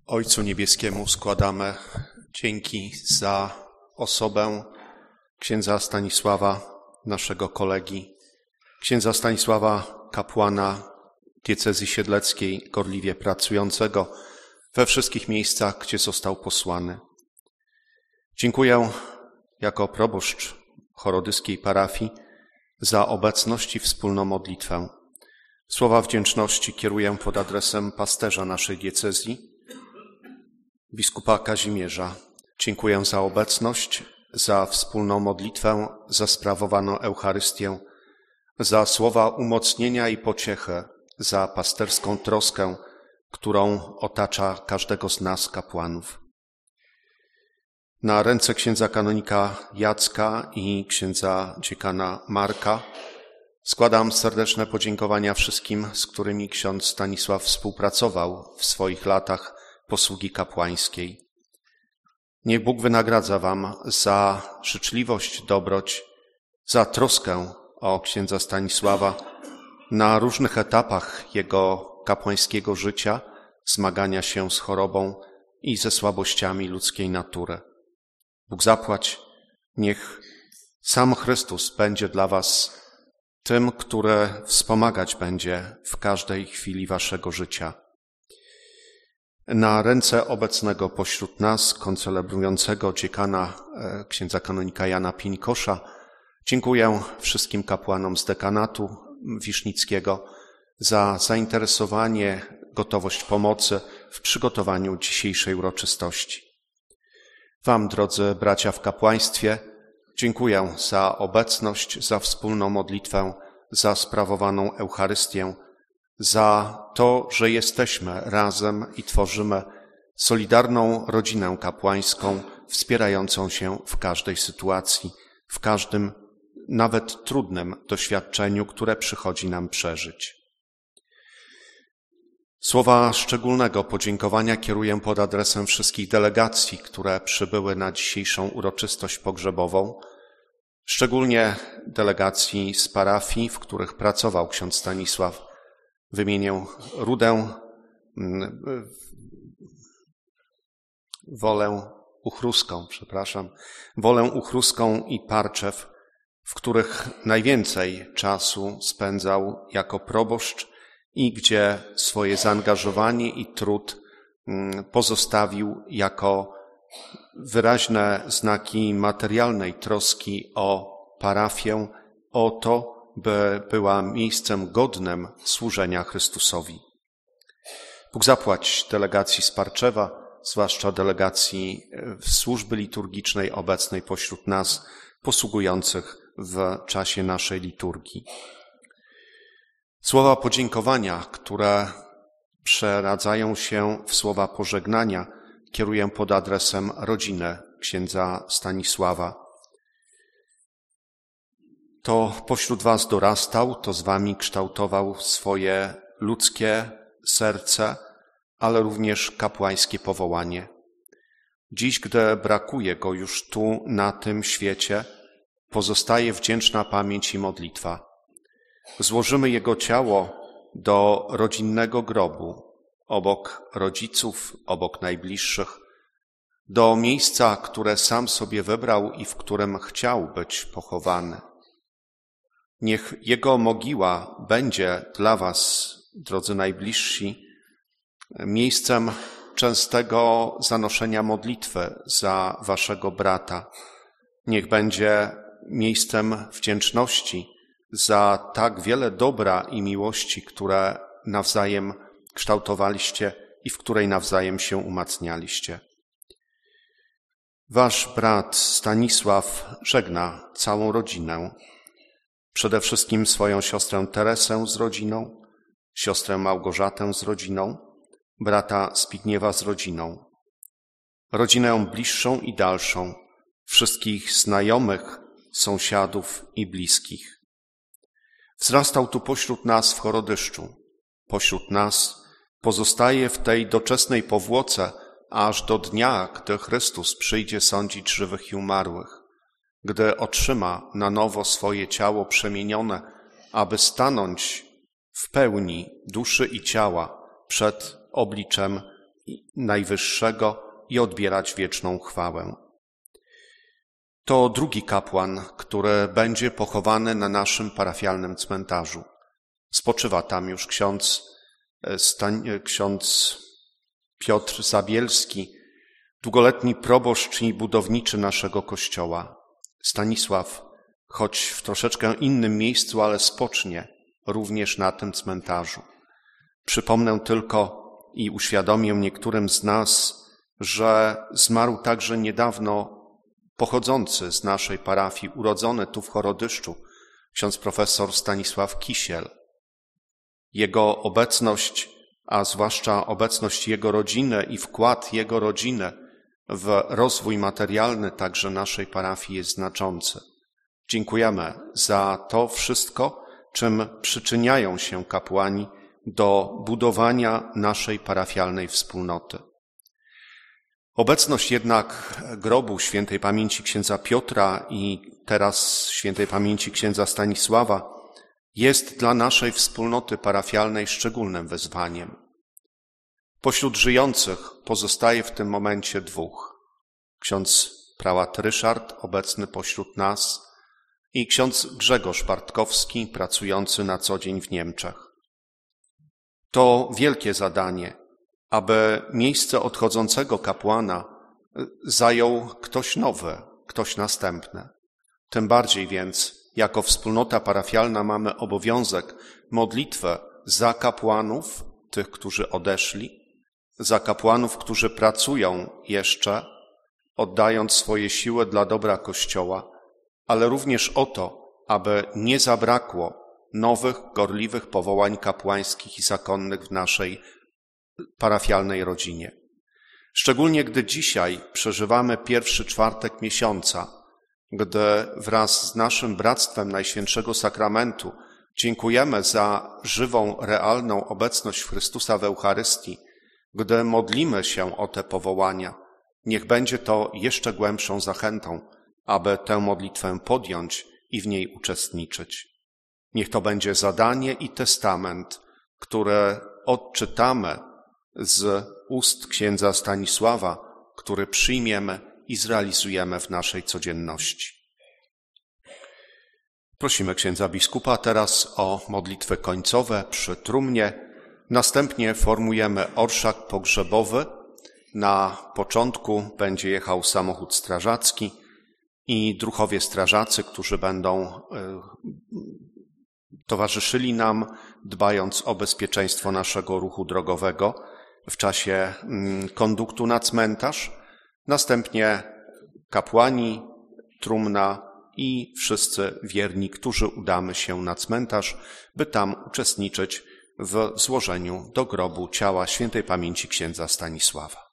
Ojcu Niebieskiemu składamy dzięki za osobę księdza Stanisława, naszego kolegi, księdza Stanisława, kapłana diecezji siedleckiej, gorliwie pracującego we wszystkich miejscach, gdzie został posłany. Dziękuję jako proboszcz chorodyskiej parafii za obecność i wspólną modlitwę. Słowa wdzięczności kieruję pod adresem pasterza naszej diecezji, biskupa Kazimierza. Dziękuję za obecność, za wspólną modlitwę, za sprawowaną Eucharystię, za słowa umocnienia i pociechę, za pasterską troskę, którą otacza każdego z nas, kapłanów. Na ręce księdza kanonika Jacka i księdza dziekana Marka składam serdeczne podziękowania wszystkim, z którymi ksiądz Stanisław współpracował w swoich latach posługi kapłańskiej. Niech Bóg wynagradza wam za życzliwość, dobroć, za troskę o księdza Stanisława na różnych etapach jego kapłańskiego życia, zmagania się z chorobą i ze słabościami ludzkiej natury. Bóg zapłać, niech sam Chrystus będzie dla was tym, który wspomagać będzie w każdej chwili waszego życia. Na ręce obecnego pośród nas, koncelebrującego dziekana księdza kanonika Jana Pieńkosza, dziękuję wszystkim kapłanom z dekanatu wisznickiego za zainteresowanie, gotowość pomocy w przygotowaniu dzisiejszej uroczystości. Wam, drodzy bracia w kapłaństwie, dziękuję za obecność, za wspólną modlitwę, za sprawowaną Eucharystię, za to, że jesteśmy razem i tworzymy solidarną rodzinę kapłańską, wspierającą się w każdej sytuacji, w każdym, nawet trudnym doświadczeniu, które przychodzi nam przeżyć. Słowa szczególnego podziękowania kieruję pod adresem wszystkich delegacji, które przybyły na dzisiejszą uroczystość pogrzebową, szczególnie delegacji z parafii, w których pracował ksiądz Stanisław. Wymienię Rudę, Wolę Uchruską i Parczew, w których najwięcej czasu spędzał jako proboszcz i gdzie swoje zaangażowanie i trud pozostawił jako wyraźne znaki materialnej troski o parafię, o to, by była miejscem godnym służenia Chrystusowi. Bóg zapłać delegacji z Parczewa, zwłaszcza delegacji służby liturgicznej obecnej pośród nas, posługujących w czasie naszej liturgii. Słowa podziękowania, które przeradzają się w słowa pożegnania, kieruję pod adresem rodziny księdza Stanisława. To pośród was dorastał, to z wami kształtował swoje ludzkie serce, ale również kapłańskie powołanie. Dziś, gdy brakuje go już tu, na tym świecie, pozostaje wdzięczna pamięć i modlitwa. Złożymy jego ciało do rodzinnego grobu, obok rodziców, obok najbliższych, do miejsca, które sam sobie wybrał i w którym chciał być pochowany. Niech jego mogiła będzie dla was, drodzy najbliżsi, miejscem częstego zanoszenia modlitwy za waszego brata. Niech będzie miejscem wdzięczności za tak wiele dobra i miłości, które nawzajem kształtowaliście i w której nawzajem się umacnialiście. Wasz brat Stanisław żegna całą rodzinę, przede wszystkim swoją siostrę Teresę z rodziną, siostrę Małgorzatę z rodziną, brata Zbigniewa z rodziną, rodzinę bliższą i dalszą, wszystkich znajomych, sąsiadów i bliskich. Wzrastał tu pośród nas w Chorodyszczu. Pośród nas pozostaje w tej doczesnej powłoce aż do dnia, gdy Chrystus przyjdzie sądzić żywych i umarłych, gdy otrzyma na nowo swoje ciało przemienione, aby stanąć w pełni duszy i ciała przed obliczem Najwyższego i odbierać wieczną chwałę. To drugi kapłan, który będzie pochowany na naszym parafialnym cmentarzu. Spoczywa tam już ksiądz Piotr Zabielski, długoletni proboszcz i budowniczy naszego kościoła. Stanisław, choć w troszeczkę innym miejscu, ale spocznie również na tym cmentarzu. Przypomnę tylko i uświadomię niektórym z nas, że zmarł także niedawno pochodzący z naszej parafii, urodzony tu w Chorodyszczu, ksiądz profesor Stanisław Kisiel. Jego obecność, a zwłaszcza obecność jego rodziny i wkład jego rodziny w rozwój materialny także naszej parafii jest znaczący. Dziękujemy za to wszystko, czym przyczyniają się kapłani do budowania naszej parafialnej wspólnoty. Obecność jednak grobu świętej pamięci księdza Piotra i teraz świętej pamięci księdza Stanisława jest dla naszej wspólnoty parafialnej szczególnym wyzwaniem. Pośród żyjących pozostaje w tym momencie dwóch. Ksiądz prałat Ryszard, obecny pośród nas, i ksiądz Grzegorz Bartkowski, pracujący na co dzień w Niemczech. To wielkie zadanie, aby miejsce odchodzącego kapłana zajął ktoś nowy, ktoś następny. Tym bardziej więc, jako wspólnota parafialna mamy obowiązek modlitwy za kapłanów, tych, którzy odeszli, za kapłanów, którzy pracują jeszcze, oddając swoje siły dla dobra Kościoła, ale również o to, aby nie zabrakło nowych, gorliwych powołań kapłańskich i zakonnych w naszej parafialnej rodzinie. Szczególnie gdy dzisiaj przeżywamy pierwszy czwartek miesiąca, gdy wraz z naszym Bractwem Najświętszego Sakramentu dziękujemy za żywą, realną obecność Chrystusa w Eucharystii, gdy modlimy się o te powołania, niech będzie to jeszcze głębszą zachętą, aby tę modlitwę podjąć i w niej uczestniczyć. Niech to będzie zadanie i testament, które odczytamy z ust księdza Stanisława, który przyjmiemy i zrealizujemy w naszej codzienności. Prosimy księdza biskupa teraz o modlitwy końcowe przy trumnie. Następnie formujemy orszak pogrzebowy. Na początku będzie jechał samochód strażacki i druhowie strażacy, którzy będą towarzyszyli nam, dbając o bezpieczeństwo naszego ruchu drogowego w czasie konduktu na cmentarz. Następnie kapłani, trumna i wszyscy wierni, którzy udamy się na cmentarz, by tam uczestniczyć w złożeniu do grobu ciała świętej pamięci księdza Stanisława.